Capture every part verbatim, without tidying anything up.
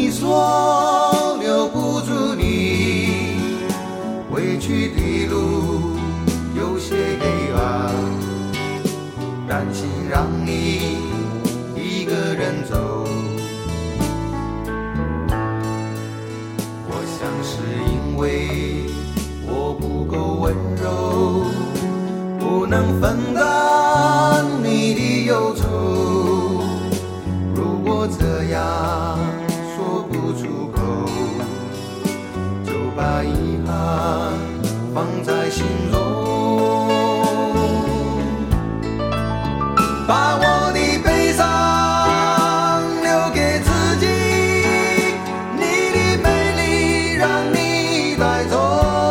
你说留不住你，回去的路有些黑暗，担心让你一个人走。我想是因为我不够温柔，不能分担你的忧愁。如果这样说不出口，就把遗憾放在心中，把我的悲伤留给自己，你的美丽让你带走。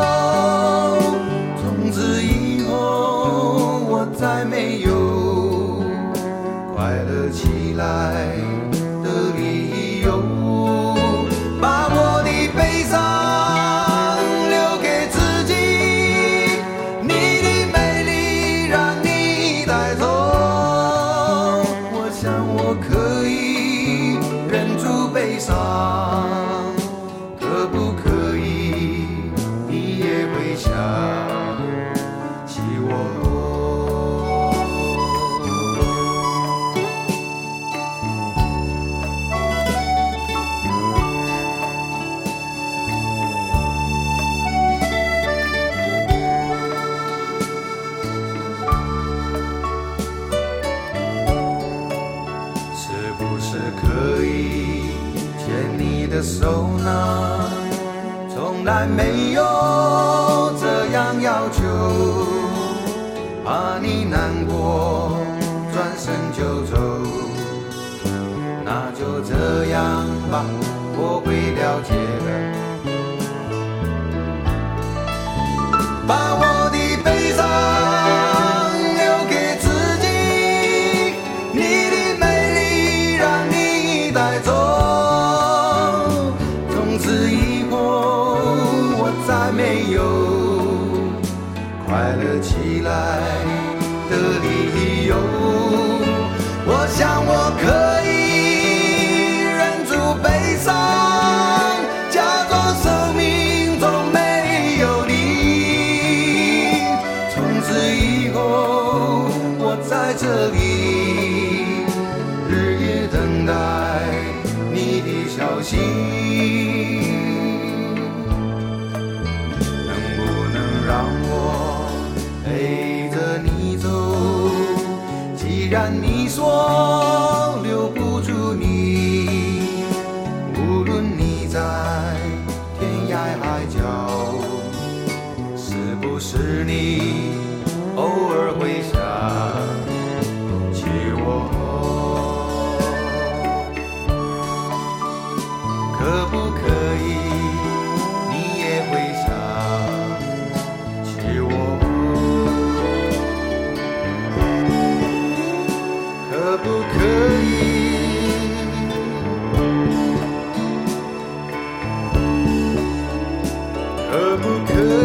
从此以后我再没有快乐起来的理由，把我的悲伤留给自己，你的美丽让你带走。我想我可以忍住悲伤，可不可以你也会想起我。是不是可以牵你的手呢？从来没有这样要求，怕你难过转身就走。那就这样吧，我会了解的。把我的悲伤留给自己，你的美丽让你带走。从此以后我再没有快乐起来的理由。我想我可以忍住悲伤，假装生命中没有你。从此以后我在这里日夜等待你的消息，能不能让我陪着你走？既然你说留不住你，无论你在天涯海角，是不是你偶尔会想起我？可不可以你也会想起我？可不可以可不可